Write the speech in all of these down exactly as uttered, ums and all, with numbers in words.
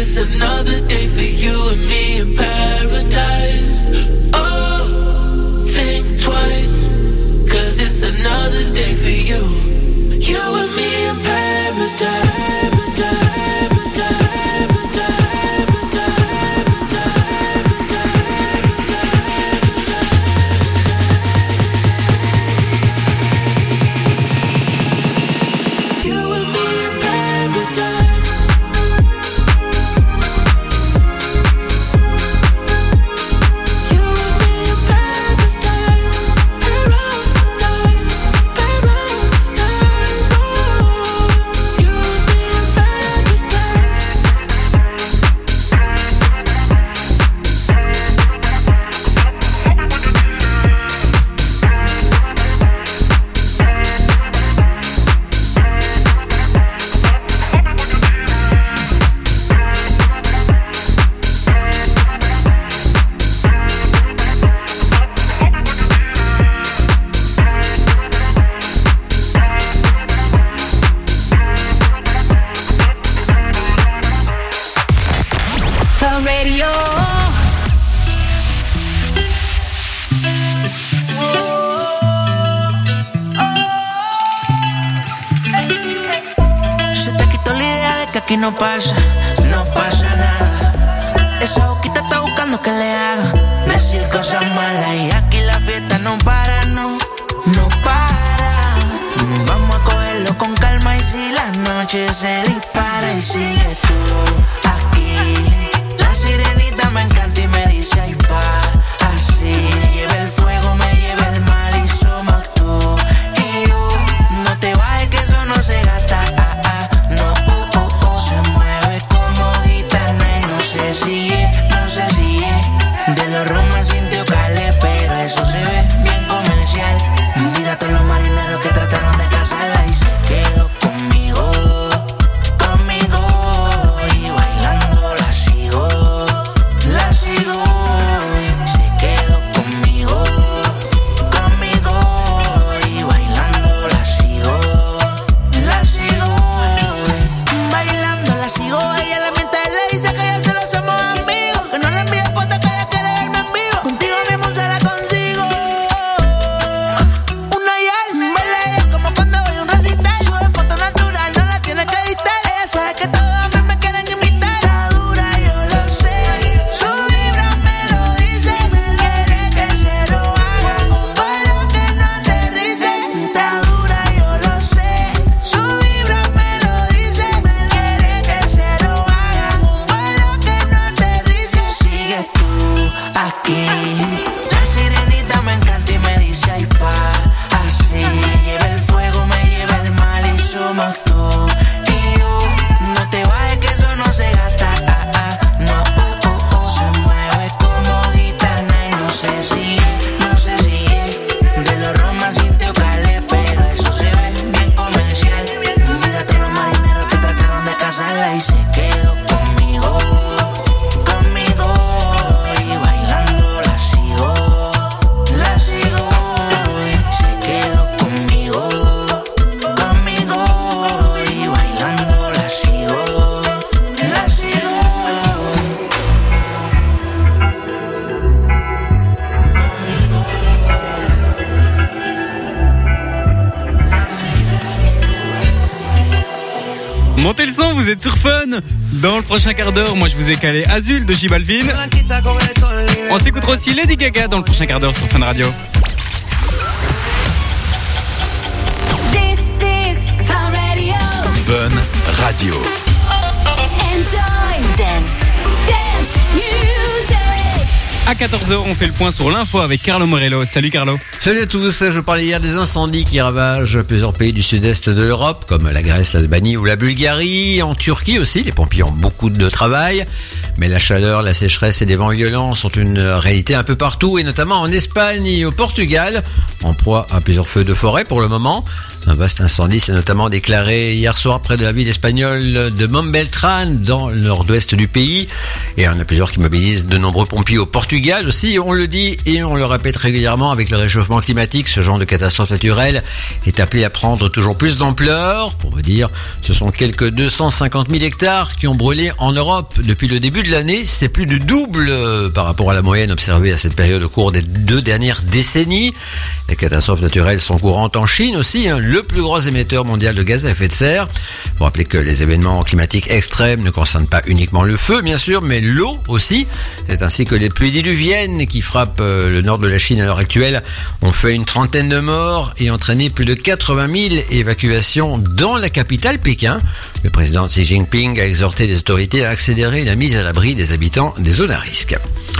it's another day for you and me in paradise. Oh, think twice, cause it's another day for you. You and me in paradise. Aquí no pasa, no pasa nada. Esa boquita está buscando que le haga decir cosas malas. Y aquí la fiesta no para, no, no para. Vamos a cogerlo con calma y si la noche se dispara y sigue tú aquí. La sirenita me encanta y me dice ay pa, así. Me lleva el fuego, me lleva el mal y somos tú y yo. No te bajes que eso no se gasta. Si es, no sé si es de los Roma sin teocales, pero eso se ve bien comercial. Mira a todos los marineros que trataron de casarla y se quedó conmigo, conmigo. Y bailando la sigo, la sigo. Se quedó conmigo, conmigo. Y bailando la sigo, la sigo. Bailando la sigo, ella la mente le dice que yo se lo somos amigos, que no le envíe fotos que ella quiere verme en vivo. Contigo mismo se la consigo. Una y él, baila como cuando voy a un recital. Sube foto natural, no la tiene que editar. Ella sabe que todos a mí me quieren imitar. Está dura, yo lo sé. Su vibra me lo dice. Quiere que se lo hagan un vuelo que no aterrice. Está dura, yo lo sé. Su vibra me lo dice. Quiere que se lo hagan un vuelo que no aterrice. Sigues tú aquí. La sirenita me encanta y me dice ay pa, así. Me lleva el fuego, me lleva el mal y somos tú y yo. No te bajes que eso no se gasta, ah, ah, no, oh, oh, oh. Se mueve como gitana y no sé si es, no sé si es de los Roma sin teocales, pero eso se ve bien comercial. Mira a todos los marineros que trataron de casarla y se quedó conmigo, conmigo. Y bailando la sigo, la sigo. Se quedó conmigo, conmigo. Y bailando la sigo, la sigo. Montez le son, vous êtes sur Fun. Dans le prochain quart d'heure, moi je vous ai calé Azul de J Balvin. On s'écoutera aussi Lady Gaga dans le prochain quart d'heure sur Fun Radio. This is Fun Radio. Fun Radio. Enjoy dance, dance music. À quatorze heures, on fait le point sur l'info avec Carlo Morello. Salut Carlo. Salut à tous, je parlais hier des incendies qui ravagent plusieurs pays du sud-est de l'Europe, comme la Grèce, l'Albanie ou la Bulgarie. En Turquie aussi, les pompiers ont beaucoup de travail. Mais la chaleur, la sécheresse et des vents violents sont une réalité un peu partout, et notamment en Espagne et au Portugal, en proie à plusieurs feux de forêt pour le moment. Un vaste incendie s'est notamment déclaré hier soir près de la ville espagnole de Montbeltran, dans le nord-ouest du pays. Et il y en a plusieurs qui mobilisent de nombreux pompiers au Portugal. Portugal aussi. On le dit et on le répète régulièrement, avec le réchauffement climatique, ce genre de catastrophe naturelle est appelé à prendre toujours plus d'ampleur. Pour vous dire, ce sont quelques deux cent cinquante mille hectares qui ont brûlé en Europe depuis le début de l'année. C'est plus du double euh, par rapport à la moyenne observée à cette période au cours des deux dernières décennies. Les catastrophes naturelles sont courantes en Chine aussi, hein, le plus gros émetteur mondial de gaz à effet de serre. Faut rappeler que les événements climatiques extrêmes ne concernent pas uniquement le feu, bien sûr, mais l'eau aussi. C'est ainsi que les pluies diluviennes qui frappent euh, le nord de la Chine à l'heure actuelle ont fait une trentaine de morts et entraîné plus de quatre-vingt mille évacuations dans la capitale Pékin. Le président Xi Jinping a exhorté les autorités à accélérer la mise à l'abri des habitants des zones à risque.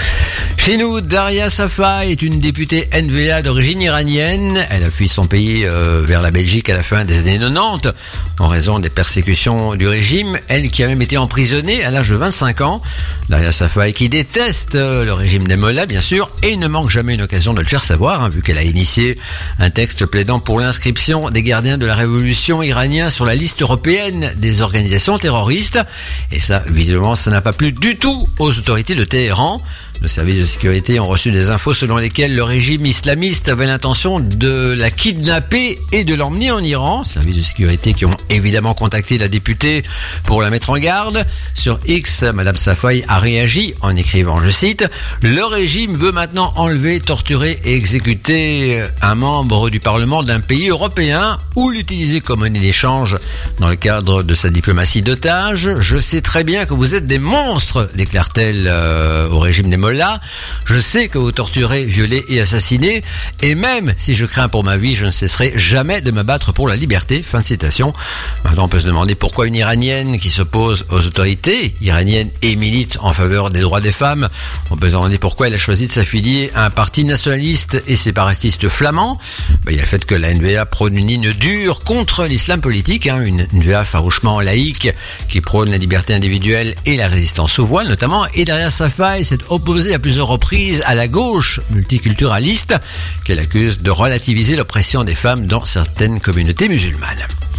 Chez nous, Daria Safai est une députée N V A d'origine iranienne. Elle a fui son pays euh, vers la Belgique à la fin des années quatre-vingt-dix en raison des persécutions du régime. Elle qui a même été emprisonnée à l'âge de vingt-cinq ans. Daria Safai qui déteste euh, le régime des mollahs, bien sûr, et ne manque jamais une occasion de le faire savoir, hein, vu qu'elle a initié un texte plaidant pour l'inscription des gardiens de la révolution iraniens sur la liste européenne des organisations terroristes. Et ça, visiblement, ça n'a pas plu du tout aux autorités de Téhéran. Le service de sécurité ont reçu des infos selon lesquelles le régime islamiste avait l'intention de la kidnapper et de l'emmener en Iran. Services de sécurité qui ont évidemment contacté la députée pour la mettre en garde. Sur X, Madame Safai a réagi en écrivant, je cite, « Le régime veut maintenant enlever, torturer et exécuter un membre du Parlement d'un pays européen ou l'utiliser comme monnaie d'échange dans le cadre de sa diplomatie d'otages. Je sais très bien que vous êtes des monstres, déclare-t-elle euh, au régime des mollahs. Je sais que vous torturez, violez et assassinez, et même si je crains pour ma vie, je ne cesserai jamais de me battre pour la liberté. » Fin de citation. Maintenant, on peut se demander pourquoi une Iranienne qui s'oppose aux autorités iraniennes et milite en faveur des droits des femmes. On peut se demander pourquoi elle a choisi de s'affilier à un parti nationaliste et séparatiste flamand. Ben, il y a le fait que la N V A prône une ligne dure contre l'islam politique, hein, une N V A farouchement laïque qui prône la liberté individuelle et la résistance au voile notamment. Et derrière Safai, cette opposée à plusieurs reprises à la gauche multiculturaliste qu'elle accuse de relativiser l'oppression des femmes dans certaines communautés musulmanes.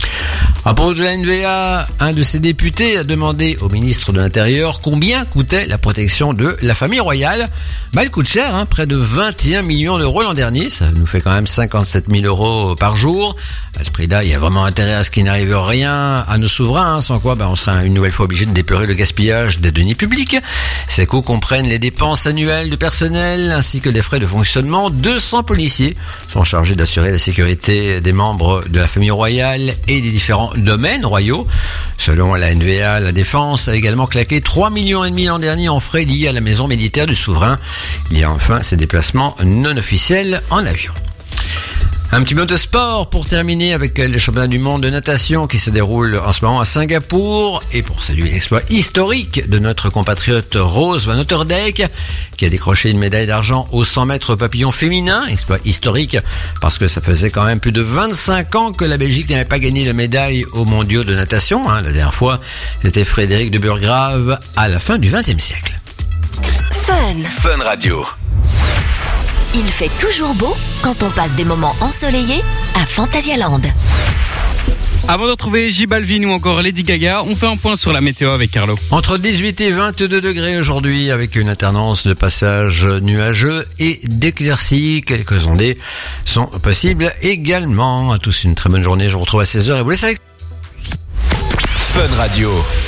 À propos de la N V A, un de ses députés a demandé au ministre de l'Intérieur combien coûtait la protection de la famille royale. Bah, elle coûte cher, hein, près de vingt et un millions d'euros l'an dernier. Ça nous fait quand même cinquante-sept mille euros par jour. À ce prix-là, il y a vraiment intérêt à ce qu'il n'arrive rien à nos souverains, hein, sans quoi bah, on sera une nouvelle fois obligé de déplorer le gaspillage des deniers publics. Ces coûts comprennent les dépenses annuelles de personnel ainsi que les frais de fonctionnement. deux cents policiers sont chargés d'assurer la sécurité des membres de la famille royale et des différents domaines royaux. Selon la N V A, la défense a également claqué trois millions et demi l'an dernier en frais liés à la maison militaire du souverain. Il y a enfin ces déplacements non officiels en avion. Un petit mot de sport pour terminer avec les championnats du monde de natation qui se déroulent en ce moment à Singapour et pour saluer l'exploit historique de notre compatriote Rose Van Otterdijk qui a décroché une médaille d'argent aux cent mètres papillon féminin. Exploit historique parce que ça faisait quand même plus de vingt-cinq ans que la Belgique n'avait pas gagné la médaille aux mondiaux de natation. Hein. La dernière fois, c'était Frédéric de Burgrave à la fin du vingtième siècle. Fun. Fun Radio. Il fait toujours beau quand on passe des moments ensoleillés à Phantasialand. Avant de retrouver J Balvin ou encore Lady Gaga, on fait un point sur la météo avec Carlo. Entre dix-huit et vingt-deux degrés aujourd'hui avec une alternance de passages nuageux et d'éclaircies. Quelques ondées sont possibles également. À tous une très bonne journée. Je vous retrouve à seize heures et vous laisse avec Fun Radio.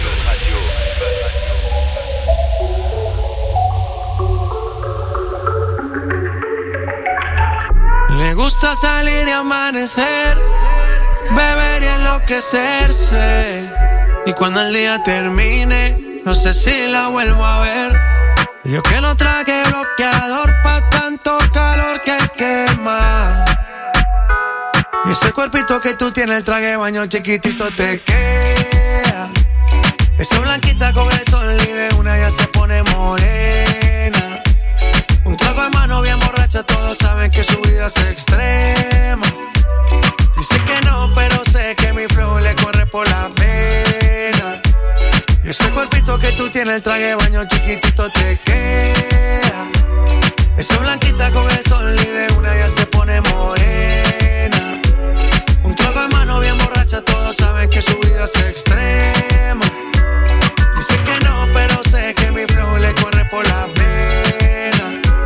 Le gusta salir y amanecer, beber y enloquecerse. Y cuando el día termine, no sé si la vuelvo a ver. Yo que no traje bloqueador pa' tanto calor que quema. Y ese cuerpito que tú tienes, el traje de baño chiquitito te queda. Esa blanquita con el sol y de una ya se pone morena. Un trago de mano bien borracha, todos saben que su vida es extrema. Dice que no, pero sé que mi flow le corre por la pena. Y ese cuerpito que tú tienes, el traje de baño chiquitito te queda. Esa blanquita con el sol y de una ya se pone morena. Un trago de mano bien borracha, todos saben que su vida es extrema. Dice que no, pero sé que mi flow le corre por la pena.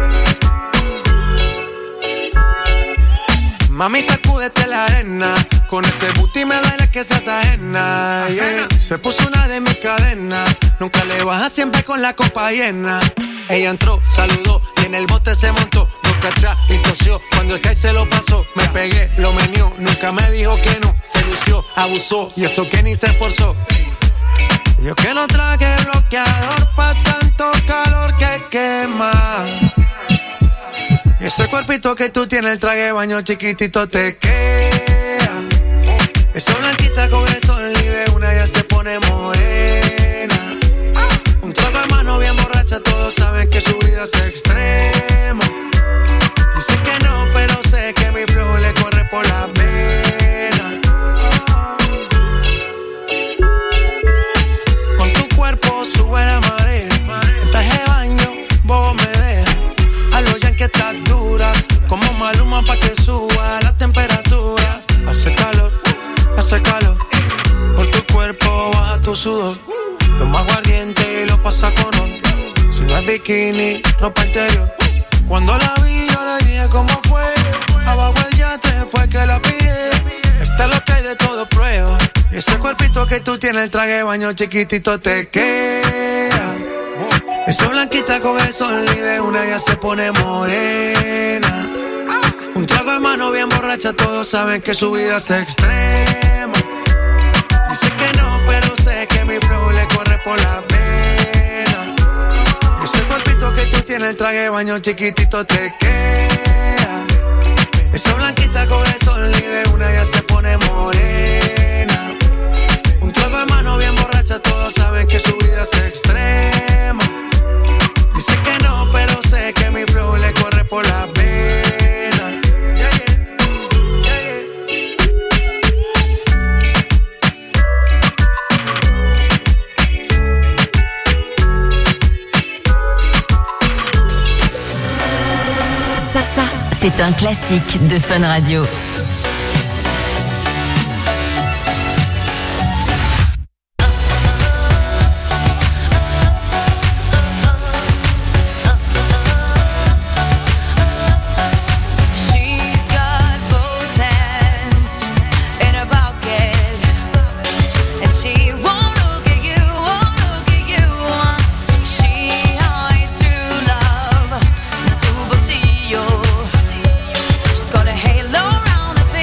Mami, sacúdete la arena. Con ese booty me duele que seas ajena, yeah. Se puso una de mis cadenas. Nunca le baja, siempre con la copa llena. Ella entró, saludó y en el bote se montó. Dos cachas y tosió. Cuando el Sky se lo pasó, me pegué, lo menió. Nunca me dijo que no, se lució, abusó. Y eso que ni se esforzó. Yo que no traje bloqueador pa' tanto calor que quema. Y ese cuerpito que tú tienes, el traje de baño chiquitito te queda. Esa blanquita con el sol y de una ya se pone morena. Un trago de mano bien borracha, todos saben que su vida es extrema. Dicen que no, pero sé que mi flow le corre por la vena. Con tu cuerpo sube la marea. En traje de baño, vos me dejas. A los yankees estás dura, como Maluma pa' que suba la temperatura. Hace calor, hace calor. Por tu cuerpo baja tu sudor. Toma aguardiente y lo pasa con ron. Si no es bikini, ropa interior. Cuando la vi yo le dije cómo fue. Abajo el yate fue que la pillé. Esta es lo que hay de todo prueba. Y ese cuerpito que tú tienes, el traje de baño chiquitito te queda. Esa blanquita con el sol y de una ya se pone morena. Un trago de mano bien borracha, todos saben que su vida es extrema. Dice que no, pero sé que mi flow le corre por la vena. Ese cuerpito que tú tienes, el traje de baño chiquitito te queda. Esa blanquita con el sol y de una ya se pone morena. Un trago de mano bien borracha, todos saben que su vida es extrema. Dice que no, pero sé que mi flow le corre por la vena. Yeah, yeah. Yeah, yeah. Ça, ça, c'est un classique de Fun Radio. Got a halo around her face.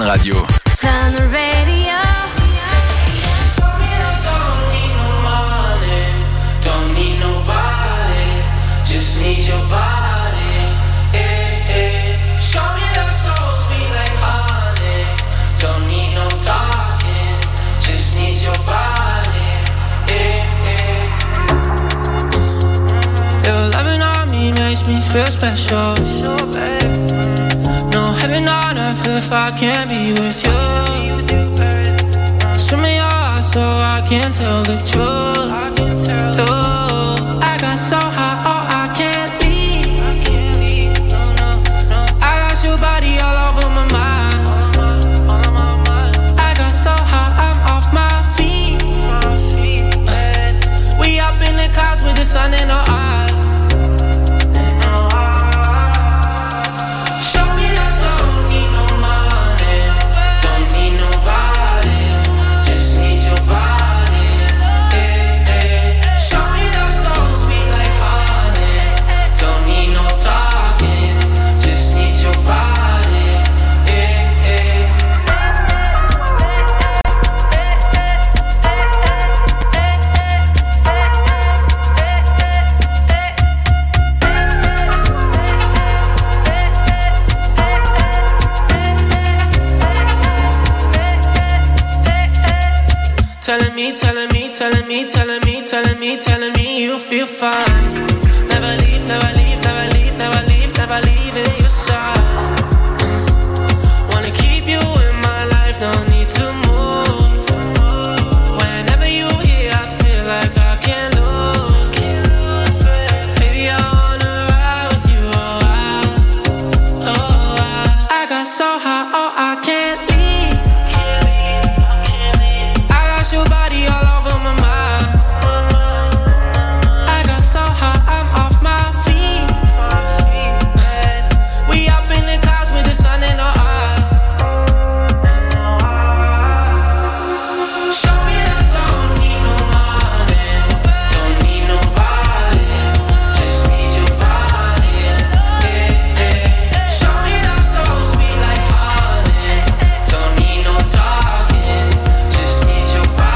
Radio. Fun Radio. Me feel special. No heaven on earth if I can't be with you. Swim me your eyes so I can tell the truth. Oh, I got so high, oh I can't leave. I got your body all over my mind. I got so high, I'm off my feet. We up in the clouds with the sun in our eyes. Telling me, telling me, telling me, telling me, telling me, telling me you feel fine. Never leave, never leave, never leave, never leave, never leave in your side. Wanna keep you in my life, no need to move. Whenever you here, I feel like I can't lose. Baby, I wanna ride with you, oh I, oh I. I got so high, oh I can't leave. Your body all over my mind. I got so high, I'm off my feet. We up in the clouds with the sun in our eyes. Show me that don't need no money, don't need nobody, just need your body. Yeah, yeah. Show me that so sweet like honey, don't need no talking, just need your body.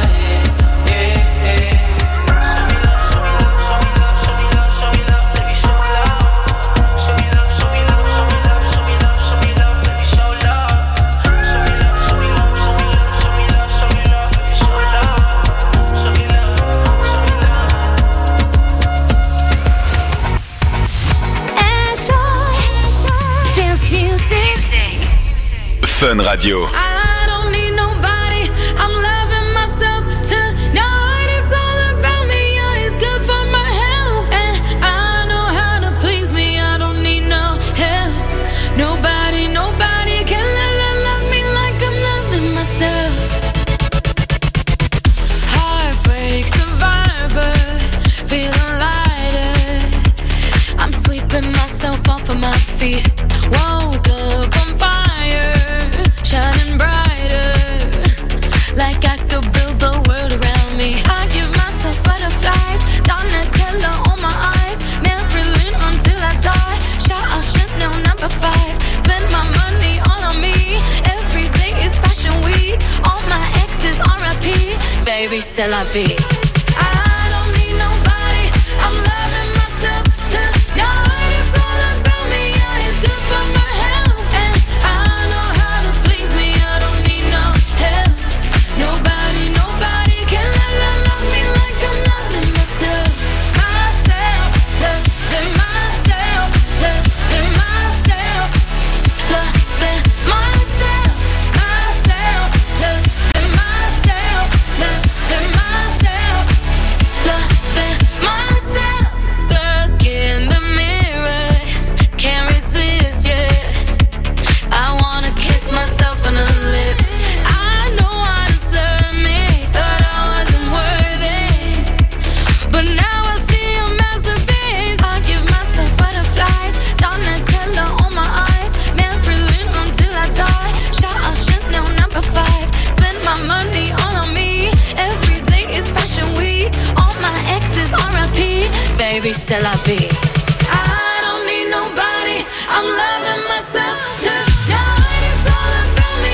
Fun Radio. I don't need nobody, I'm loving myself tonight. It's all about me, yeah, it's good for my health. And I know how to please me, I don't need no help. Nobody, nobody can love, love, love me like I'm loving myself. Heartbreak survivor, feeling lighter. I'm sweeping myself off of my feet. Woke up on fire, shining brighter, like I could build the world around me. I give myself butterflies, Donatella on my eyes, Marilyn until I die. Shout out Chanel number five, spend my money all on me. Every day is fashion week, all my exes R I P. Baby, c'est la vie. I don't need nobody, I'm loving myself tonight. It's all about me, yeah, it's good for my health. And I know how to please me, I don't need no help. Nobody, nobody can love, love, love me like I'm loving myself. Myself, loving myself, loving myself, loving myself, myself, loving myself, loving myself, loving myself. Look in the mirror, can't resist, yeah. I wanna kiss myself on the lips. I know I deserve me, thought I wasn't worthy, but now I see a masterpiece. I give myself butterflies, Donatella on my eyes, Marilyn until I die. Shout out Chanel number five, spend my money all on me. Every day is fashion week, all my exes R I P. Baby, c'est la vie. I don't need nobody, I'm loving myself tonight. It's all about me,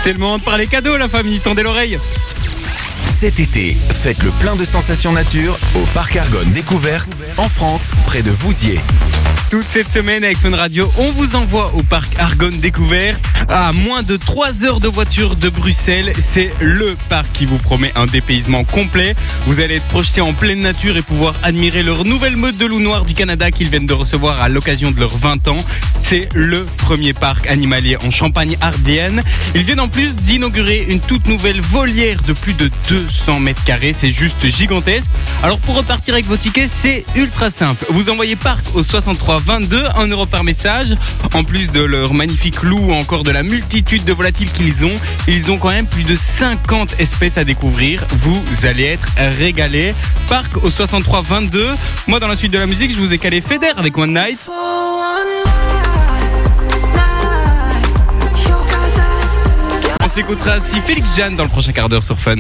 C'est le moment de parler cadeaux, la famille, tendez l'oreille. Cet été, faites le plein de sensations nature au Parc Argonne Découverte en France, près de Vouziers. Toute cette semaine avec Fun Radio, on vous envoie au Parc Argonne Découverte à moins de trois heures de voiture de Bruxelles. C'est le parc qui vous promet un dépaysement complet. Vous allez être projeté en pleine nature et pouvoir admirer leur nouvelle meute de loups noirs du Canada qu'ils viennent de recevoir à l'occasion de leurs vingt ans. C'est le premier parc animalier en Champagne-Ardenne. Ils viennent en plus d'inaugurer une toute nouvelle volière de plus de deux cents mètres carrés. C'est juste gigantesque. Alors pour repartir avec vos tickets, c'est ultra simple. Vous envoyez parc au soixante-trois vingt-deux, un euro par message. En plus de leur magnifique loup ou encore de la multitude de volatiles qu'ils ont, ils ont quand même plus de cinquante espèces à découvrir. Vous allez être régalés. Parc au soixante-trois vingt-deux. Moi, dans la suite de la musique, je vous ai calé Feder avec One Night. On s'écoutera aussi Félix Jeanne dans le prochain quart d'heure sur Fun.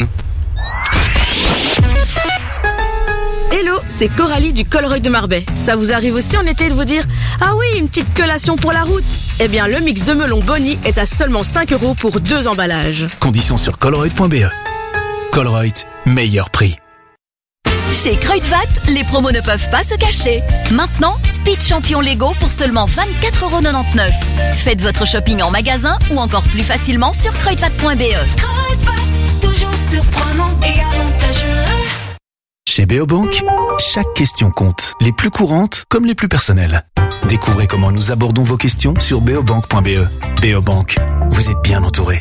Hello, c'est Coralie du Colruyt de Marbais. Ça vous arrive aussi en été de vous dire « Ah oui, une petite collation pour la route !» Eh bien, le mix de melon Bonnie est à seulement cinq euros pour deux emballages. Conditions sur colruyt point b e. Colruyt, meilleur prix. Chez Kruidvat, les promos ne peuvent pas se cacher. Maintenant, Speed Champion Lego pour seulement vingt-quatre euros quatre-vingt-dix-neuf. Faites votre shopping en magasin ou encore plus facilement sur kruidvat point b e. Kruidvat, toujours surprenant et avantageux. Chez Beobank, chaque question compte, les plus courantes comme les plus personnelles. Découvrez comment nous abordons vos questions sur beobank point b e. Beobank, vous êtes bien entouré.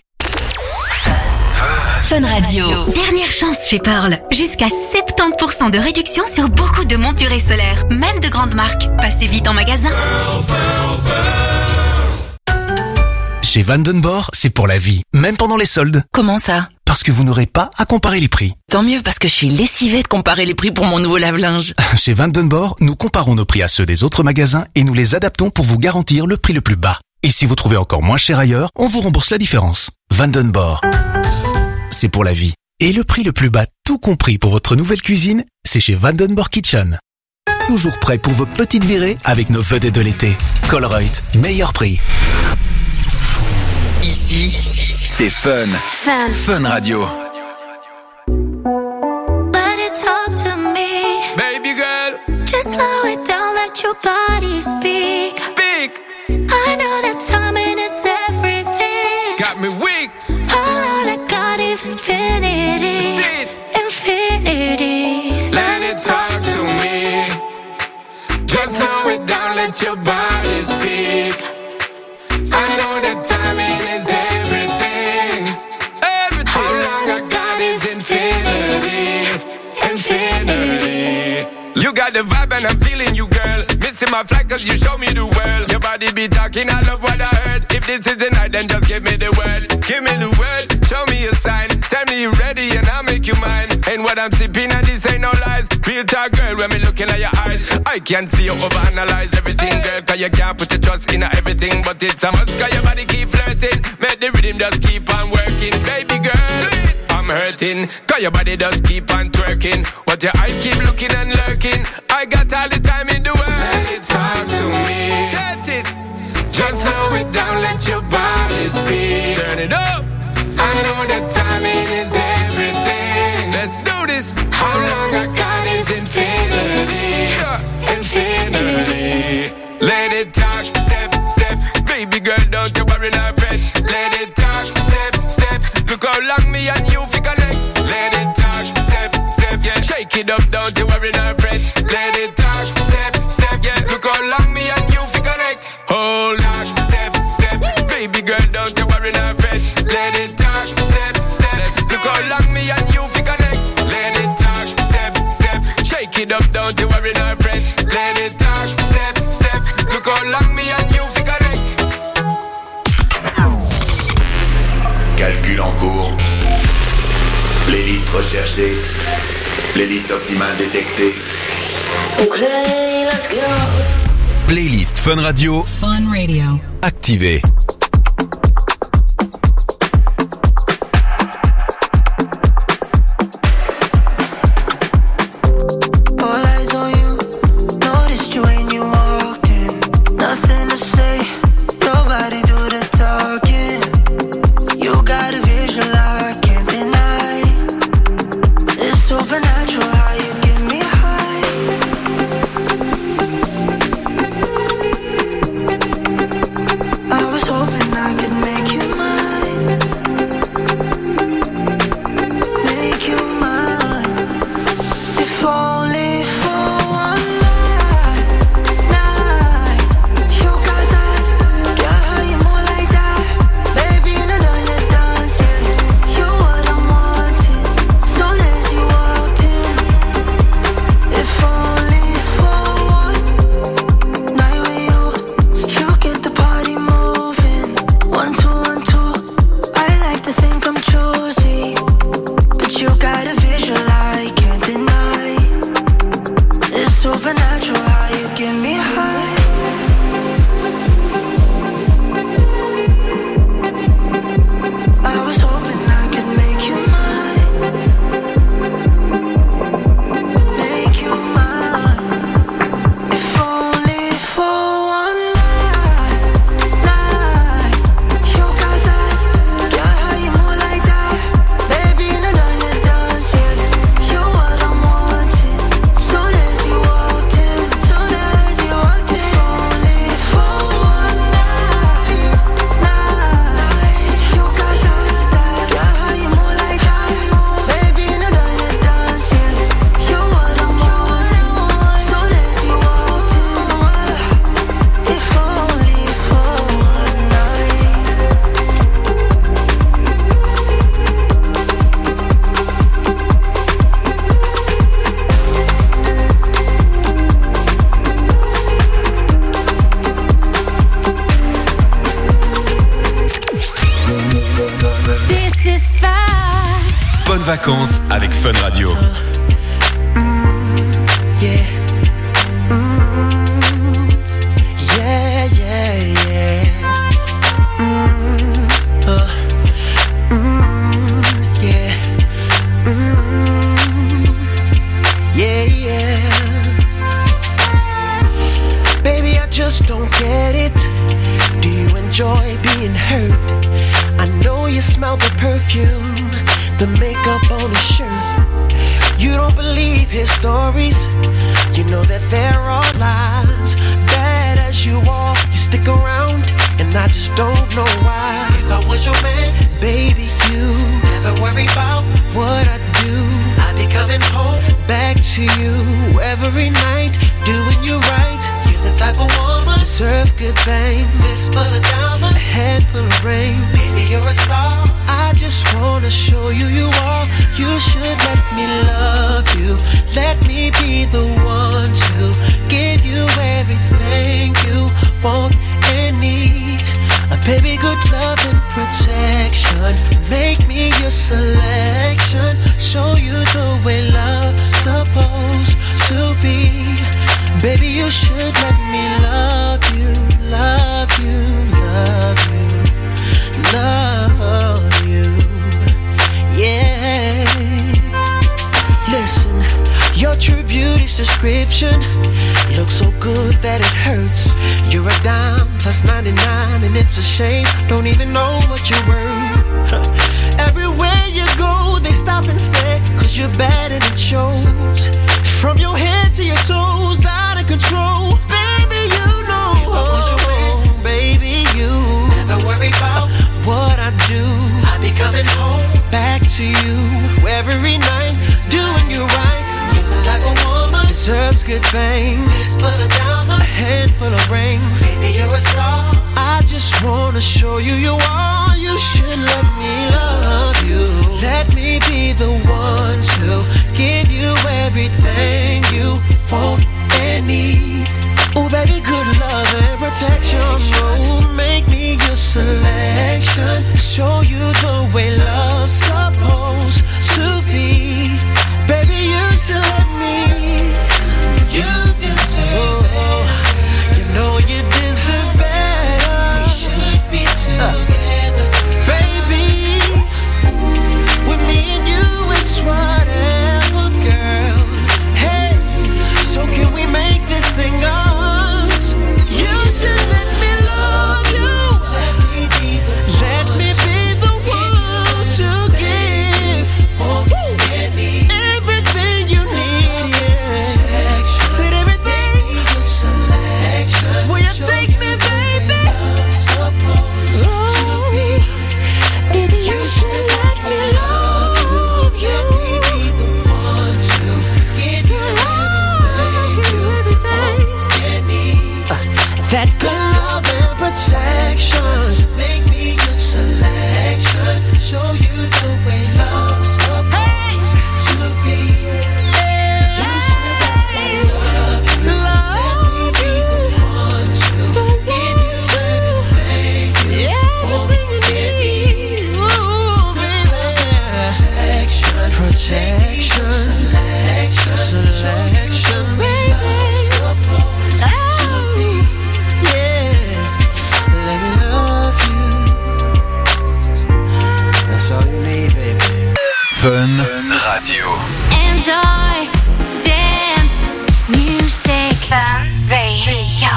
Fun Radio. Dernière chance chez Pearl. Jusqu'à soixante-dix pour cent de réduction sur beaucoup de monturés solaires, même de grandes marques. Passez vite en magasin. Pearl, Pearl, Pearl. Chez Vandenborg, c'est pour la vie, même pendant les soldes. Comment ça ? Parce que vous n'aurez pas à comparer les prix. Tant mieux, parce que je suis lessivée de comparer les prix pour mon nouveau lave-linge. Chez Vandenborg, nous comparons nos prix à ceux des autres magasins et nous les adaptons pour vous garantir le prix le plus bas. Et si vous trouvez encore moins cher ailleurs, on vous rembourse la différence. Vandenborg, c'est pour la vie. Et le prix le plus bas, tout compris pour votre nouvelle cuisine, c'est chez Vandenborg Kitchen. Toujours prêt pour vos petites virées avec nos vedettes de l'été. Colruyt, meilleur prix. Ici, c'est Fun. Fun. Fun Radio. Let it talk to me, Baby girl, just slow it down, let your body speak. speak. I know that timing is everything. Got me weak. All I got is infinity, Sit. infinity. Let it talk to me. Just slow it down, let your body speak. I know that timing is everything. Everything. All I got is infinity. Infinity. You got the vibe and I'm feeling you, girl. Missing my flight cause you show me the world. Your body be talking, I love what I heard. If this is the night, then just give me the word. Give me the word, show me a sign. Tell me you ready and I'll make you mine. And what I'm sipping and this ain't no lies. Real talk, girl, when me looking at your eyes. I can't see you overanalyze everything, girl. Cause you can't put your trust in everything. But it's a must cause your body keep flirting. Make the rhythm just keep on working. Baby girl, I'm hurting. Cause your body does keep on twerking. But your eyes keep looking and lurking. I got all the time in the world. Let it talk to me. Set it. Just slow it down, let your body speak. Turn it up. I know that timing is everything. Let's do this. How long I got is infinity. Infinity. Let it talk, step, step. Baby girl, don't you worry, not fret. Let it talk, step, step. Look how long me and you fi connect. Let it talk, step, step, yeah. Shake it up, don't you worry, not fret. Let it talk, step, step, yeah. Look how long me and you fi connect. Hold on, step, step. Baby girl, don't you worry, not fret. Let it talk, step, step. Look how long me and you fi connect. Let it talk, step, step. Shake it up, don't you worry, not fret. Let it talk, step, step. Look how long me and you fi connect. Calcul en cours. Playlist recherchée. Playlist optimale détectée. Okay, let's go. Playlist Fun Radio. Fun Radio. Activée. All eyes on you. Noticed you when you walked in. Nothing to say. Nobody do the talking. You got a bonnes vacances avec Fun Radio. Yeah. Mm, yeah, yeah, yeah. Mm, uh, mm, yeah. Mm, yeah, yeah. Baby, I just don't get it. Do you enjoy being hurt? I know you smell the perfume, the makeup on his shirt. You don't believe his stories. You know that there are lies. Bad as you are, you stick around, and I just don't know why. If I was your man, baby, you never worry about what I do. I'd be coming home back to you every night, doing you right. You're the type of woman deserve good fame. Fist full of diamonds, a head full of rain. Baby, you're a star. I just wanna show you you are. You should let me love you. Let me be the one to give you everything you want and need. A baby, good love and protection. Make me your selection. Show you the way love's supposed to be. Baby, you should let me love you, love you, love you, love you. Yeah. Listen, your true beauty's description looks so good that it hurts. You're a dime plus ninety-nine, and it's a shame. Don't even know what you're worth. Everywhere you go, they stop and stare, cause you're bad and it shows. From your head to your toes, out of control. Baby, you know. If I was your man, baby, you never worry about what I do. I'll be coming home back to you every night, doing you right. You're the type of woman deserves good things. Fist full of diamonds, a handful of rings. Baby, you're a star. I just wanna show you you are. You should let me love you. Let me be the one to give you everything you want and need. Oh, baby, good love and protection. Oh, make me your selection. Show you the way love's supposed to be. Baby, you should let me. You deserve better. You know you deserve better. We should be together, uh, baby. With me and you, it's whatever, girl. Hey, so can we make this thing us? You should let me love you. Let me be the one, let me be the one to give everything you need. Yeah. Said everything. Will you take me, baby? Oh, baby, you should let me love you. Let me be the one to give you everything you want and need. Uh, that good love and protection. Make me your selection. Show you the way love's supposed to be. You should let me love you. Let me be the one to give you everything you want and need. Ooh, baby. Protection, protection, selection, selection, baby. Supposed to be. Yeah, let me love you. That's all you need, baby. Fun Radio. Enjoy dance music. Fun Radio.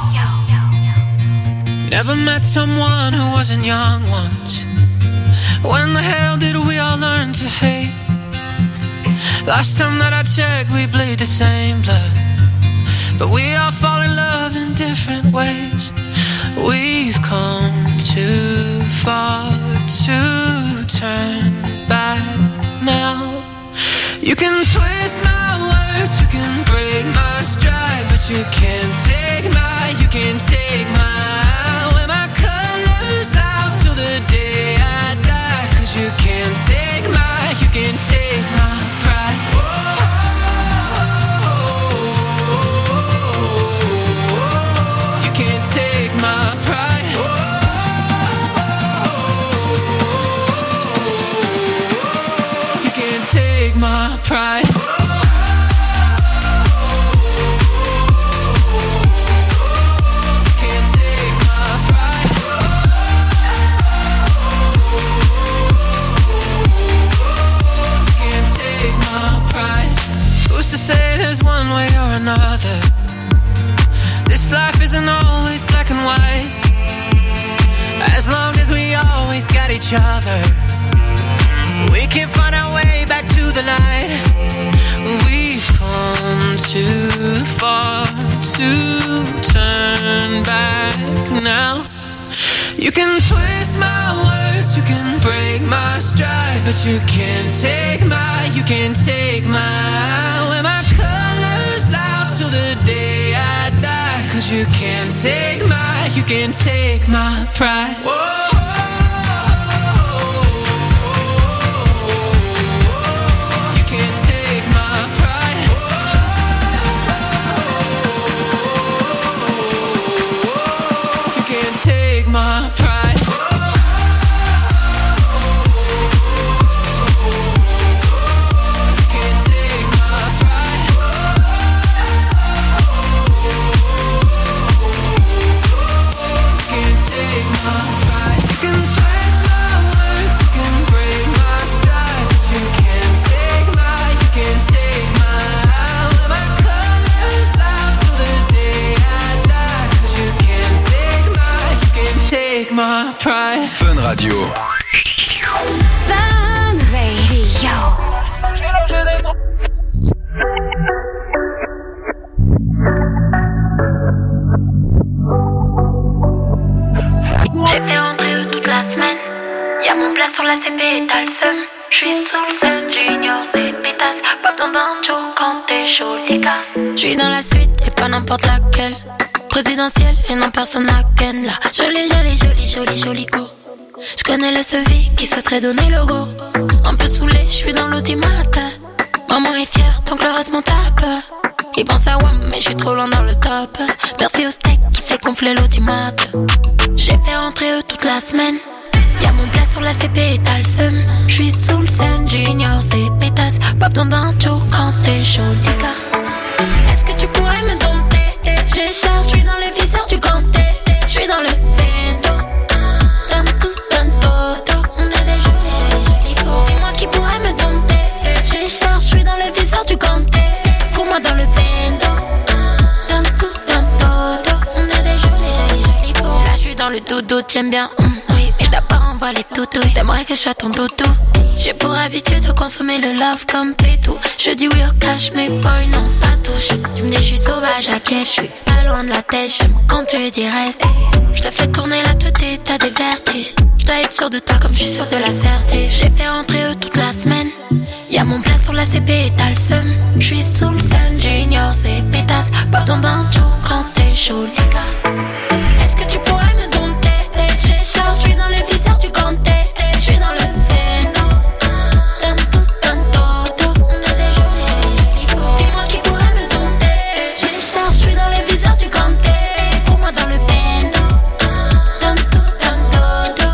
Never met someone who wasn't young once. When the hell did we all learn to hate? Last time that I checked, we bleed the same blood, but we all fall in love in different ways. We've come too far to turn back now. You can twist my words, you can break my stride, but you can't take my, you can't take my, wear my colors out till the day I die. Cause you can't take my, you can't take my pride. You can't take my pride. You can't life isn't always black and white. As long as we always got each other, we can find our way back to the light. We've come too far to turn back now. You can twist my words, you can break my stride, but you can't take my, you can't take my, wear my colors loud till the day I die. Cause you can't take my, you can't take my pride. Whoa. My pride. Can't take my pride. Can't take my pride. You can twist my words, you can break my stride, but you can't take my, you can't take my, wear my colors loud till the day I die. Cause you can't take my, you can't take my pride. Fun Radio. Fun Radio. J'ai fait rentrer eux toute la semaine. Y'a mon plat sur la C P et t'as le seum. J'suis sous le seum, junior, c'est pétasse. Pas besoin d'un show quand t'es chaud, les casses. J'suis dans la suite et pas n'importe laquelle. Présidentielle et non personne à ken là. Jolie, jolie, jolie, jolie, jolie go. J'connais le S V qui souhaiterait donner le go. Un peu saoulé, j'suis dans l'automate. Maman est fière, donc le reste m'en tape. Il pense à WAM, mais j'suis trop loin dans le top. Merci au steak qui fait gonfler l'automate. J'ai fait rentrer eux toute la semaine. Y'a mon plat sur la C P et t'as le seum. J'suis sous le scène, junior, c'est pétasse. Pas besoin d'un show quand t'es chaud, les garces. Est-ce que tu pourrais me dompter? J'ai charge, j'suis dans le viseur du ganté. J'suis dans le vento. Donne tout, donne todo. On a des jolis, jolis, jolis go. Dis-moi qui pourrait me dompter. J'ai charge, j'suis dans le viseur du ganté. Pour moi dans le vento. Donne tout, donne todo. On a des jolis, jolis, jolis go. Là j'suis dans le dodo, t'aimes bien. Mm, oui, mais d'abord on voit les toutous. T'aimerais que je sois ton dodo. J'ai pour habitude de consommer le love comme pétou. Je dis oui au cash, mais boy non pas touche. Tu me dis je suis sauvage, à quai, je suis pas loin de la tête. J'aime quand tu dis reste. Je te fais tourner la tête et t'as des vertiges. Je dois être sûr de toi comme je suis sûr de la certitude. J'ai fait rentrer eux toute la semaine. Y'a mon plat sur la C P et t'as le seum. Je suis sous le sun, junior, c'est pétasse. Pas besoin d'un show quand t'es chaud, les garces. Est-ce que tu pourrais me dompter? J'ai charge, je suis dans le viseur du ganté. Je suis dans le véno. Donne tout, donne todo. On a des jolis, jolis, jolis go. Dis-moi qui pourrait me dompter. J'ai charge, je suis dans le viseur du ganté. Pour moi dans le bendo. Donne tout, donne todo.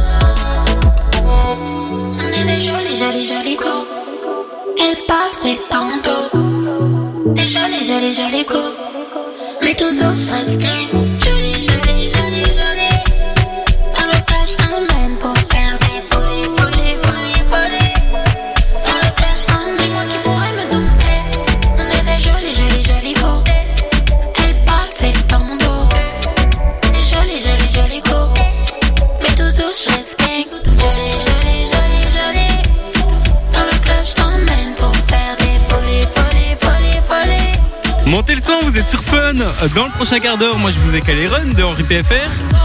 On est des jolis, jolis, jolis go. Elle parle, c'est dans mon dos. Des jolis, jolis, jolis go. Mais toujours je reste clean. Jolie, jolie, jolie, jolie. Dans le club, je t'emmène pour faire des folies, folies, folies, folies. Dans le club, je t'emmène. Dis-moi qui pourrait me dompter. On est des jolis, jolis, jolis go. Elle parle, c'est dans mon dos. Des jolis, jolis, jolis go. Mais toujours je reste gang. Jolie, jolie, jolie, jolie. Dans le club, je t'emmène pour faire des folies, folies, folies, folies. Montez le son, vous êtes sur Fun. Dans le prochain quart d'heure, moi je vous ai calé Run de Henri P F R.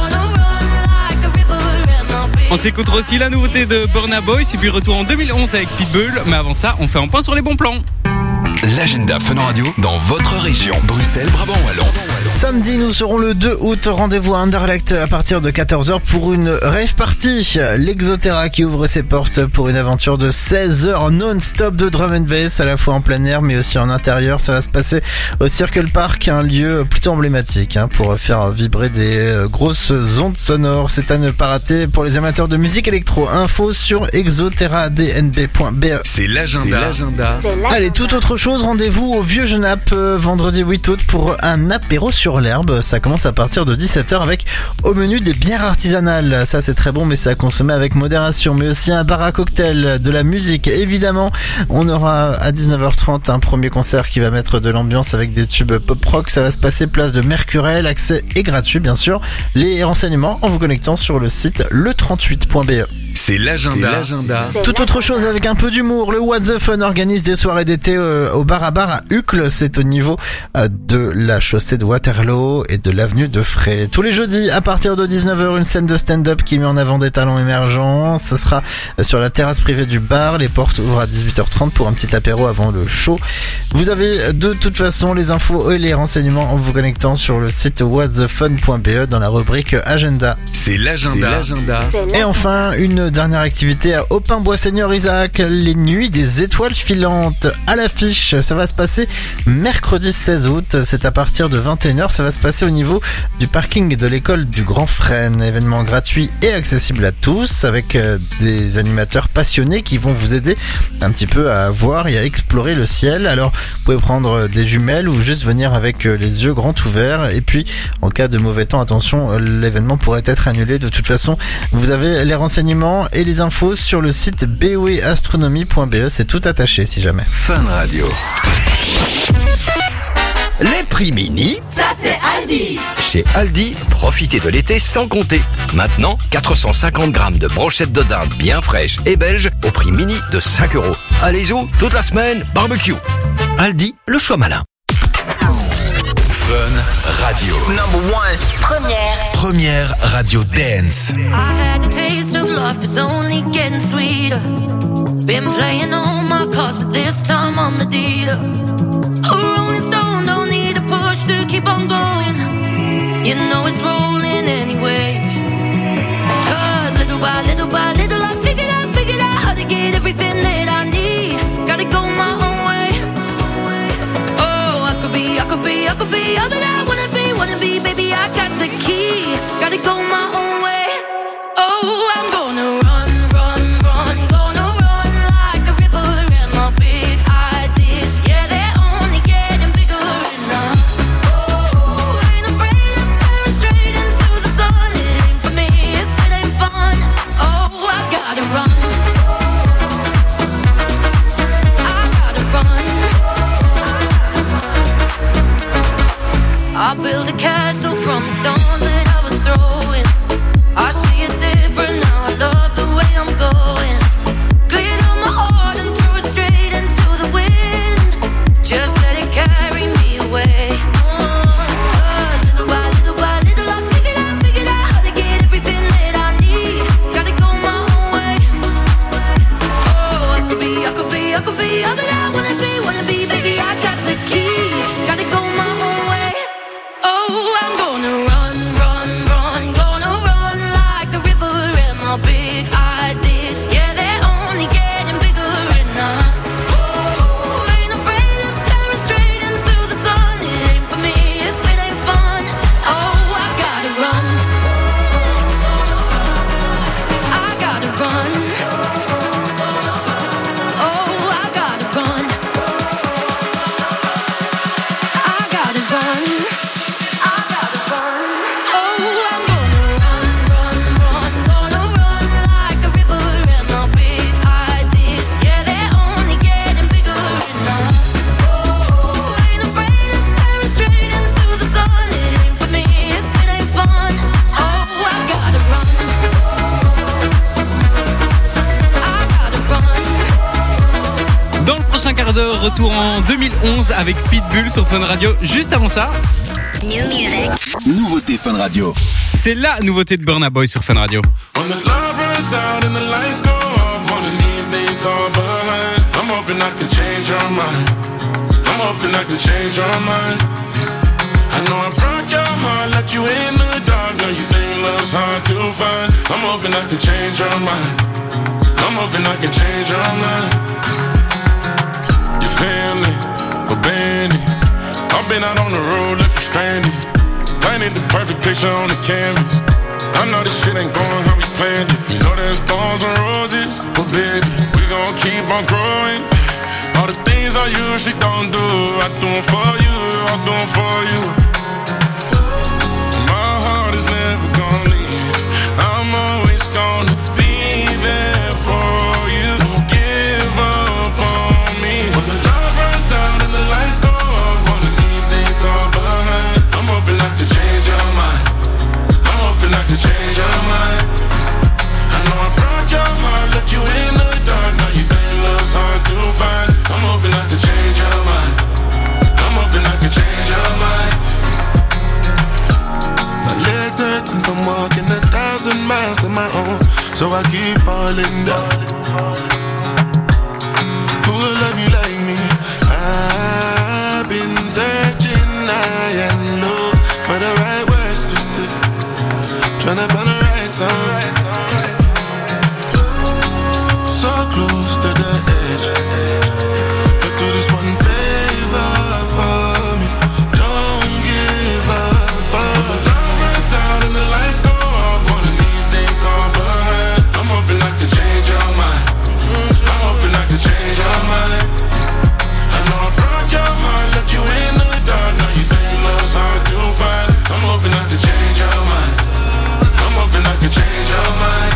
On s'écoutera aussi la nouveauté de Burna Boy, et puis retour en deux mille onze avec Pitbull. Mais avant ça, on fait un point sur les bons plans. L'agenda Fun Radio dans votre région. Bruxelles, Brabant, Wallon. Samedi, nous serons le deux août. Rendez-vous à Anderlecht à partir de quatorze heures pour une rave party. L'Exotera qui ouvre ses portes pour une aventure de seize heures non-stop de drum and bass, à la fois en plein air mais aussi en intérieur. Ça va se passer au Circle Park, un lieu plutôt emblématique hein, pour faire vibrer des grosses ondes sonores. C'est à ne pas rater pour les amateurs de musique électro. Info sur exotera d n b point b e. C'est l'agenda. C'est l'agenda. Allez, toute autre chose, rendez-vous au Vieux Genappe euh, vendredi huit août pour un apéro sur sur l'herbe. Ça commence à partir de dix-sept heures avec au menu des bières artisanales. Ça c'est très bon mais c'est à consommer avec modération. Mais aussi un bar à cocktail, de la musique. Évidemment, on aura à dix-neuf heures trente un premier concert qui va mettre de l'ambiance avec des tubes pop-rock. Ça va se passer place de Mercurel. L'accès est gratuit bien sûr. Les renseignements en vous connectant sur le site le trente-huit point b e. C'est l'agenda. C'est l'agenda. Tout autre chose avec un peu d'humour. Le What the Fun organise des soirées d'été euh, au bar à bar à Uccle. C'est au niveau euh, de la chaussée de Waterloo et de l'avenue de Fray. Tous les jeudis à partir de dix-neuf heures, une scène de stand-up qui met en avant des talents émergents. Ce sera sur la terrasse privée du bar. Les portes ouvrent à dix-huit heures trente pour un petit apéro avant le show. Vous avez de toute façon les infos et les renseignements en vous connectant sur le site what the fun point b e dans la rubrique agenda. C'est l'agenda. C'est l'agenda. Et enfin, une dernière activité à Aupin-Bois-Seigneur Isaac, les nuits des étoiles filantes à l'affiche. Ça va se passer mercredi seize août, c'est à partir de vingt et une heures, ça va se passer au niveau du parking de l'école du Grand Frêne. Événement gratuit et accessible à tous avec des animateurs passionnés qui vont vous aider un petit peu à voir et à explorer le ciel. Alors vous pouvez prendre des jumelles ou juste venir avec les yeux grands ouverts, et puis en cas de mauvais temps, attention, l'événement pourrait être annulé. De toute façon, vous avez les renseignements et les infos sur le site b o e astronomie point b e, c'est tout attaché si jamais. Fun Radio. Les prix mini, ça c'est Aldi. Chez Aldi, profitez de l'été sans compter. Maintenant, quatre cent cinquante grammes de brochettes de dinde bien fraîches et belges au prix mini de cinq euros. Allez-y, toute la semaine, barbecue. Aldi, le choix malin. Fun Radio. Number one. Première. Première radio dance. I had the taste of love, it's only getting sweeter. Been playing all my cards, but this time I'm the dealer. A rolling stone, don't need a push to keep on going. You know it's rolling anyway. Cause little by little by little I figured out, figured out how to get everything that I need. Gotta go my own way. Oh, I could be, I could be, I could be all that I wanna be, wanna be, baby, I got the key. Gotta go my own way. Oh, I'm gonna run, run, run, gonna run like a river, and my big ideas, yeah, they're only getting bigger and now. Oh, ain't afraid of staring straight into the sun. It ain't for me if it ain't fun. Oh, I gotta run. I gotta run. I built a castle from the stone that I was throwing. I see it different now, I love the way I'm going. Cleared on my heart and threw it straight into the wind. Just let it carry me away. Cause little by little by little I figured out, figured out how to get everything that I need. Gotta go my own way. Oh, I could be, I could be, I could be all that I wanna be, wanna be, baby, I got the key. Gotta go my own way. Oh, I'm gonna run, run, run, gonna run like the river, and my big ideas, yeah, they're only getting bigger and now. Oh, ain't afraid of staring straight into the sun. It ain't for me if it ain't fun. Oh, I gotta run. I gotta run. Oh, I gotta run. I gotta run. Dans le prochain quart d'heure, retour en deux mille onze avec Pitbull sur Fun Radio. Juste avant ça, Nouveauté Fun Radio. c'est la nouveauté de Burna Boy sur Fun Radio. When the love runs out and the lights go off, wanna leave things all behind. I'm hoping I can change your mind. I'm hoping I can change your mind. I know I broke your heart, let you in the dark. Now you think love's hard to find. I'm hoping I can change your mind. I'm hoping I can change your mind. Your family, abandoned. I've been out on the road, left you stranded. Painted the perfect picture on the canvas. I know this shit ain't going how we planned it. You know there's thorns and roses, but baby, we gon' keep on growing. All the things I usually don't do, I do them for you, I do them for you. walking a thousand miles on my own, so I keep falling down. Who will love you like me? I've been searching high and low for the right words to say, tryna find the right song. So close to the edge, but do this one favor for me, don't give up on me. The love runs out and the lights go off, wanna leave this all behind. I'm hoping I can change your mind, I'm hoping I can change your mind. I know I broke your heart, left you in the dark, now you think love's hard to find. I'm hoping I can change your mind, I'm hoping I can change your mind.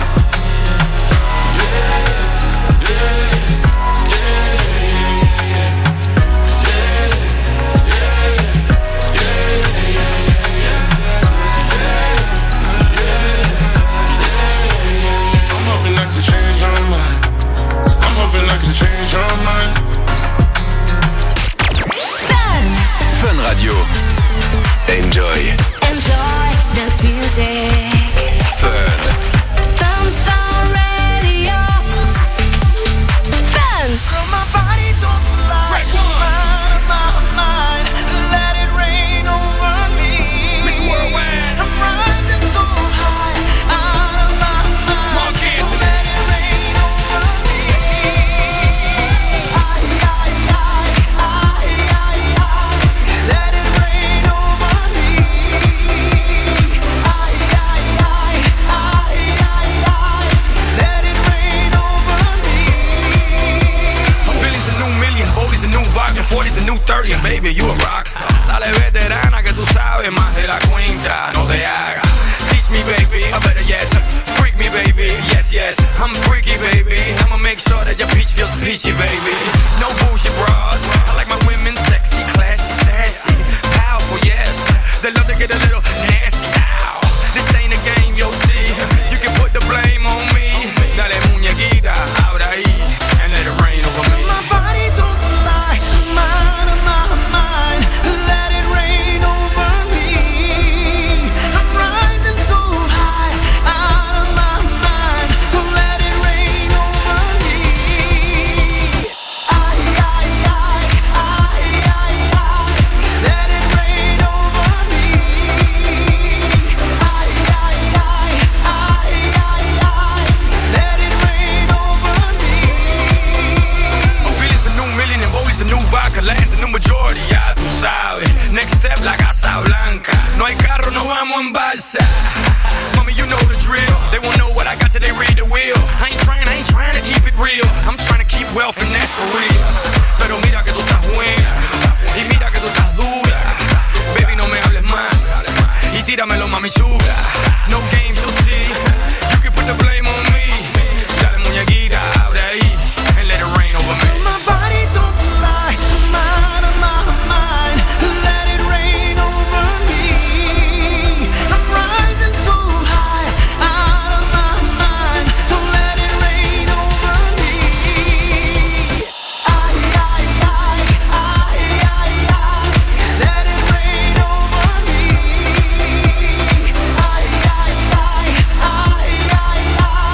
Change your mind. Fun. Fun Radio. Enjoy. Enjoy this music. Fun. Fun Fun Radio. Fun. From my body to the light, mind, my mind, let it rain over me. Miss Worldwide. I'm rising so high, out of my mind. Mark Anthony. So let it rain over me. Ay, ay, ay, ay, ay, ay. Let it rain over me. Ay, ay, ay, ay, ay, ay. Let it rain over me. A billion's a new million, forty's a new vibe, and forty's a new thirty, and baby, you a rockstar. Dale veterana que tú sabes más de la cuenta, no te hagas. Teach me, baby, or better yet, freak me, baby, yes, yes. I'm freaky, baby, I'ma make sure that your peach feels peachy, baby. No bullshit bras, I like my women sexy, classy, sassy, powerful, yes. They love to get a little nasty, ow. This ain't a game, you'll see. You can put the blame on me. Dale muñequita, ahora ahí, and let it rain over me. My body to the light, mind of my mind, let it rain over me. I'm rising so high, out of my mind, so let it rain over me. Ay, ay, ay, ay, ay, ay, let it rain over me. Ay, ay, ay, ay, ay, ay, let it rain over me. A billion's a new million and Bowie's a new vodka, Lance a new majority, ya tú sabes. Next step, la Casa Blanca. No hay carro, no vamos en balsa. Mami, you know the drill. They won't know what I got till they read the wheel. I ain't trying, I ain't trying to keep it real. I'm trying to keep wealth and that's for real. Pero mira que tú estás buena y mira que tú estás dura. Baby, no me hables más y tíramelo, mami chula. No games, you'll see. You can put the blame on me. Dale muñequita, abre ahí and let it rain over me. My body to the light, mind of my mind, let it rain over me. I'm rising so high, out of my mind, so let it rain over me. Ay, ay, ay, ay, ay, ay, let it rain over me. Ay, ay, ay, ay, ay, ay,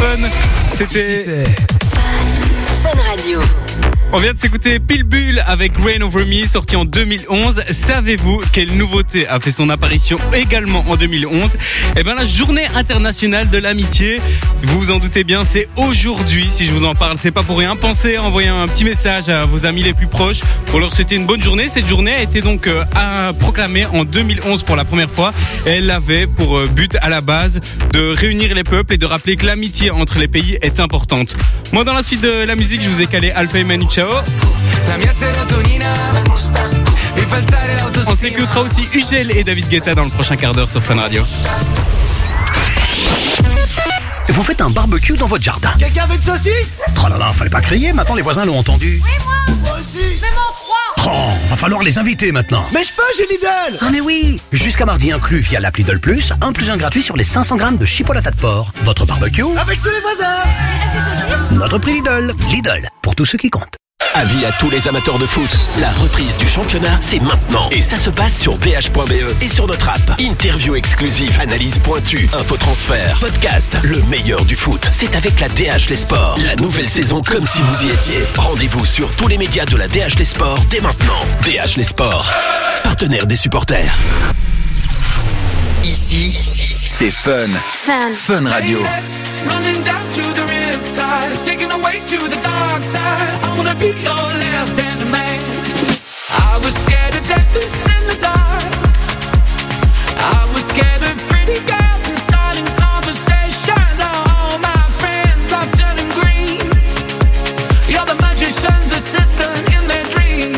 Fun. C'était Fun Radio. On vient de s'écouter Pitbull avec Rain Over Me, sorti en deux mille onze. Savez-vous quelle nouveauté a fait son apparition également en deux mille onze? Eh ben, la journée internationale de l'amitié. Vous vous en doutez bien, c'est aujourd'hui. Si je vous en parle, c'est pas pour rien. Pensez à envoyer un petit message à vos amis les plus proches pour leur souhaiter une bonne journée. Cette journée a été donc euh, à, proclamée en deux mille onze pour la première fois. Elle avait pour euh, but à la base de réunir les peuples et de rappeler que l'amitié entre les pays est importante. Moi, dans la suite de la musique, je vous ai calé Alpha et Manu Chao. On s'écoutera aussi Ugel et David Guetta dans le prochain quart d'heure sur Fun Radio. Vous faites un barbecue dans votre jardin. Quelqu'un veut une saucisse? Oh là là, fallait pas crier, maintenant les voisins l'ont entendu. Oui, moi. Moi aussi. Même en trois. Oh, va falloir les inviter maintenant. Mais je peux, j'ai Lidl. Ah mais oui. Jusqu'à mardi inclus via l'app Lidl Plus, un plus un gratuit sur les cinq cents grammes de chipolata de porc. Votre barbecue avec tous les voisins. Notre prix Lidl. Lidl, pour tous ceux qui comptent. Avis à tous les amateurs de foot. La reprise du championnat, c'est maintenant. Et ça se passe sur d h point b e et sur notre app. Interview exclusive, analyse pointue, info transfert, podcast. Le meilleur du foot, c'est avec la D H Les Sports. La nouvelle saison comme si vous y étiez. Rendez-vous sur tous les médias de la D H Les Sports dès maintenant. D H Les Sports, partenaire des supporters. Ici, c'est Fun. Fun. Fun Radio. Running down to the riptide, taking away to the dark side. I wanna be your left-hand man. I was scared of dentists in the dark. I was scared of pretty girls and starting conversations. All my friends are turning green. You're the magician's assistant in their dream.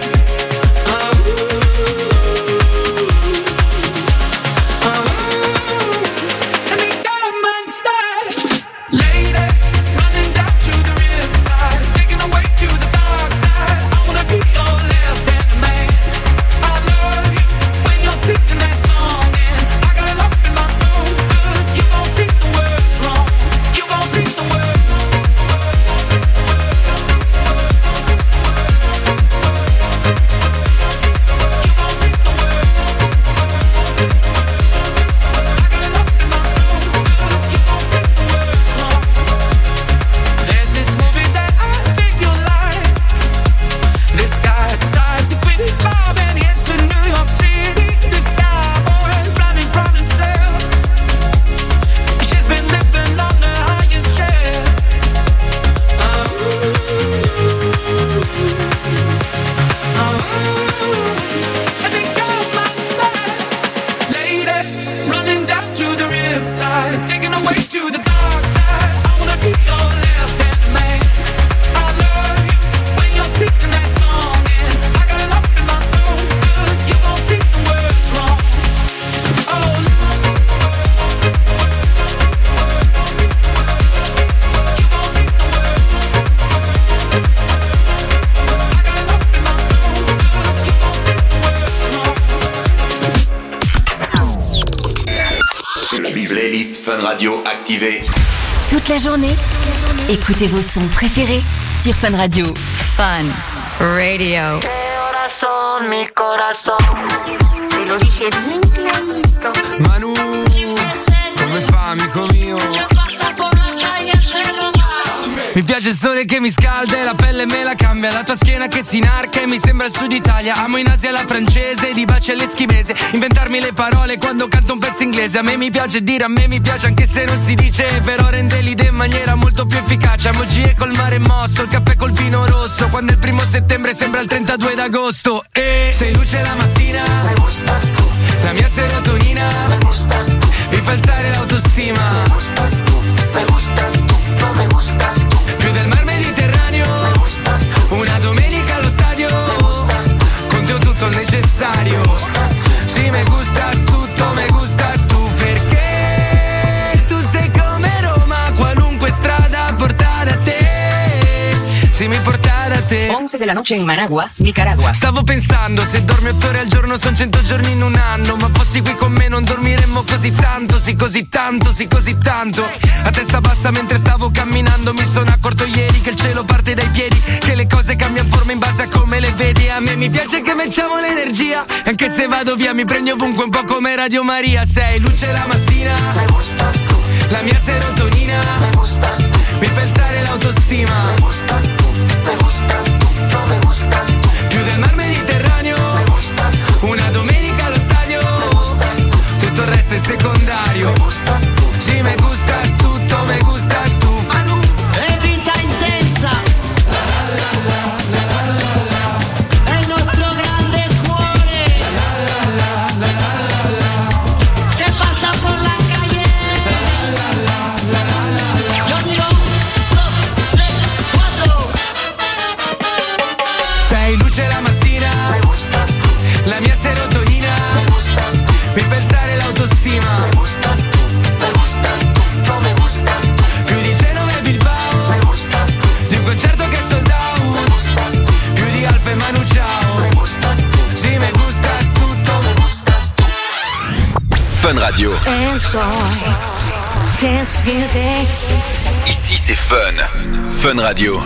Activé. Toute la journée, écoutez vos sons préférés sur Fun Radio. Fun Radio. Corazón, mi corazón. Te lo dije bien clarito. Manu, come fa, amico mio? Mi piace il sole che mi scalda e la pelle me la cambia. La tua schiena che si inarca e mi sembra il sud Italia. Amo in Asia la francese, di baci all'eschimese. Inventarmi le parole quando canto un pezzo inglese. A me mi piace dire, a me mi piace anche se non si dice. Però rende l'idea in maniera molto più efficace. Amo G e col mare mosso, il caffè col vino rosso. Quando è il primo settembre sembra il trentadue d'agosto. E sei luce la mattina, me gustas tu. La mia serotonina, me gustas tu. Mi fa alzare l'autostima, me gustas tu. Me gustas tu, no me gustas tu. Più del mar Mediterraneo, me gustas tu. Una domenica allo stadio, me gustas tu. Con te ho tutto il necessario, me gustas tu. Sì, me gustas tutto, me gustas tu. Perché tu sei come Roma, qualunque strada porta da te. Sì, mi porta da te. once de la noche in Managua, Nicaragua. Stavo pensando, se dormi otto ore al giorno son cento giorni in un anno. Ma fossi qui con me non dormiremmo così tanto. Sì, così tanto, sì, così tanto. A testa bassa mentre stavo camminando. Mi sono accorto ieri che il cielo parte dai piedi. Che le cose cambiano forma in base a come le vedi. A me mi piace che mettiamo l'energia. Anche se vado via mi prendi ovunque un po' come Radio Maria. Sei luce la mattina, me gustas tu. la mia serotonina, me gustas tú, mi fa alzare l'autostima, me gustas tú, me gustas tú, no me gustas tú, più del mar Mediterraneo, me gustas tú, una domenica allo stadio, me gustas tú, tutto il resto è secondario, me gustas tú, sì me gustas tutto, me gustas tu. È vita intensa, è il nostro grande cuore, se passa por la calle, yo digo dos, tres, quattro. Sei luce la mattina, me gustas tu, la mia serotonina, me gustas tu, mi fa alzare l'autostima, me gustas tu, me gustas tu, no me gustas tu, più di Genova e Bilbao, me gustas tu, di un concerto che è sold out, me gustas tu, più di Alfa e Manu Chao, me gustas tu, sì me gustas tutto, me gustas tu. Fun Radio. Enjoy dance music. Ici c'est Fun. Fun Radio.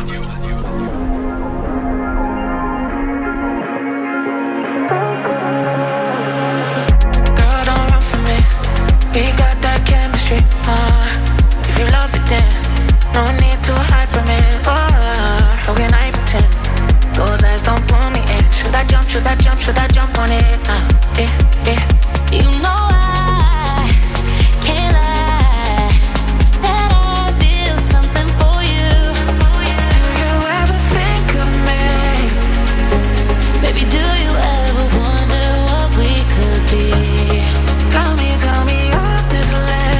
Girl, don't run from me. We got that chemistry. Uh, if you love it, then no need to hide from it. Oh, how can I pretend? Those eyes don't pull me in. Should I jump? Should I jump? Should I jump on it? Uh, eh, eh. You know I can't lie that I feel something for you. Do you ever think of me? Baby, do you ever wonder what we could be? Tell me, tell me honestly.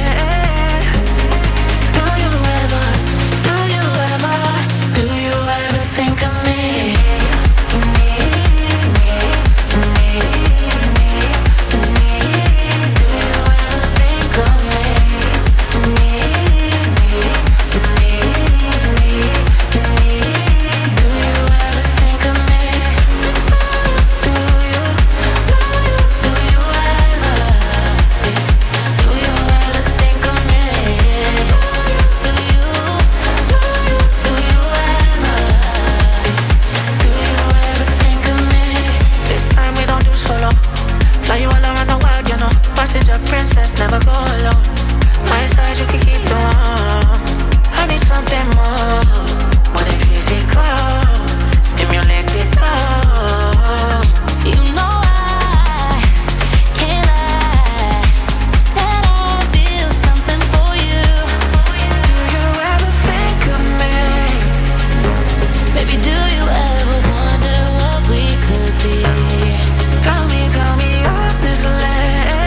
Do you ever, do you ever, do you ever think of me? Me, me, me, me, me. Do you ever think of me? Me, me, me, me, me. Do you ever think of me? Do you, do you, do you ever? Do you ever think of me? Do you, do you, do you ever? Do you ever think of me? This time we don't do solo. Fly you all around the world, you know. Passenger princess, never go alone. My side, you can keep the one. I need something more, more than physical. Stimulate it all. You know I can't lie that I feel something for you. Do you ever think of me? Baby, do you ever wonder what we could be? Tell me, tell me honestly.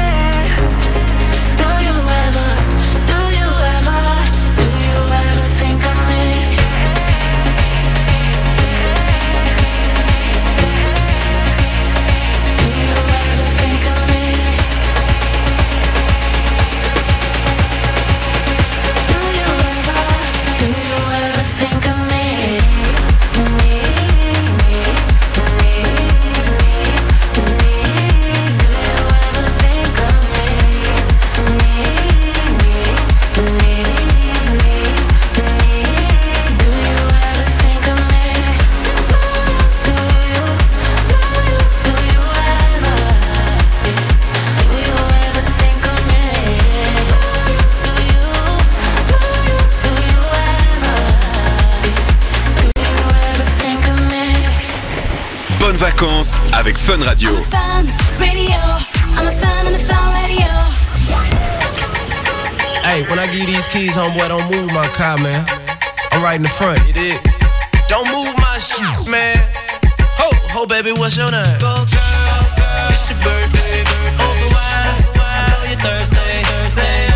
Do you ever, do you ever, do you ever think of me? Do you ever think of me? Do you ever, do you ever think of me? Me, me, me, me, me. Do you ever think of me? Me, me, me, me, me. Do you ever think of me? Do you, do you, do you ever? Do you ever think of me? Do you, do you, do you ever? Do you ever think of me? Bonnes vacances avec Fun Radio. Fun radio. I'm a fan of the Fun radio. Hey, when I give you these keys, homeboy, don't move my car, man. I'm right in the front, you dig? Don't move my shit, man. Ho, ho, baby, what's your name? Go, girl, girl. It's your birthday. Over wine, I know you're thirsty. Thursday.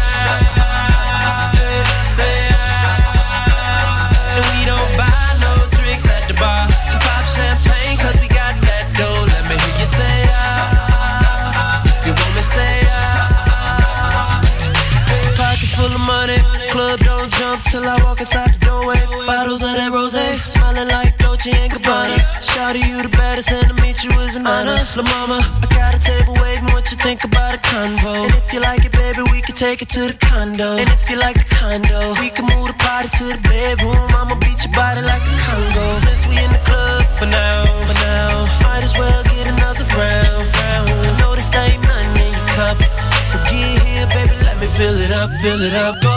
Say, and we don't buy no drinks at the bar. Pop champagne, cause we got that dough. Let me hear you say, ah. You want me say, ah. Pocket full of money, club don't jump till I walk inside the doorway. Bottles of that rosé, smiling like Dolce and Gabbana. Shawty, you the baddest, and to meet you is an honor. La mama, I got a table waiting, what you think about a convo? And if you like it, baby, we can take it to the condo. And if you like the condo, we can move the party to the bedroom. I'ma beat your body like a Congo. Since we in the club for now, for now, might as well get another round, round. I know this ain't nothing in your cup, so get here, baby, let me fill it up, fill it up. Go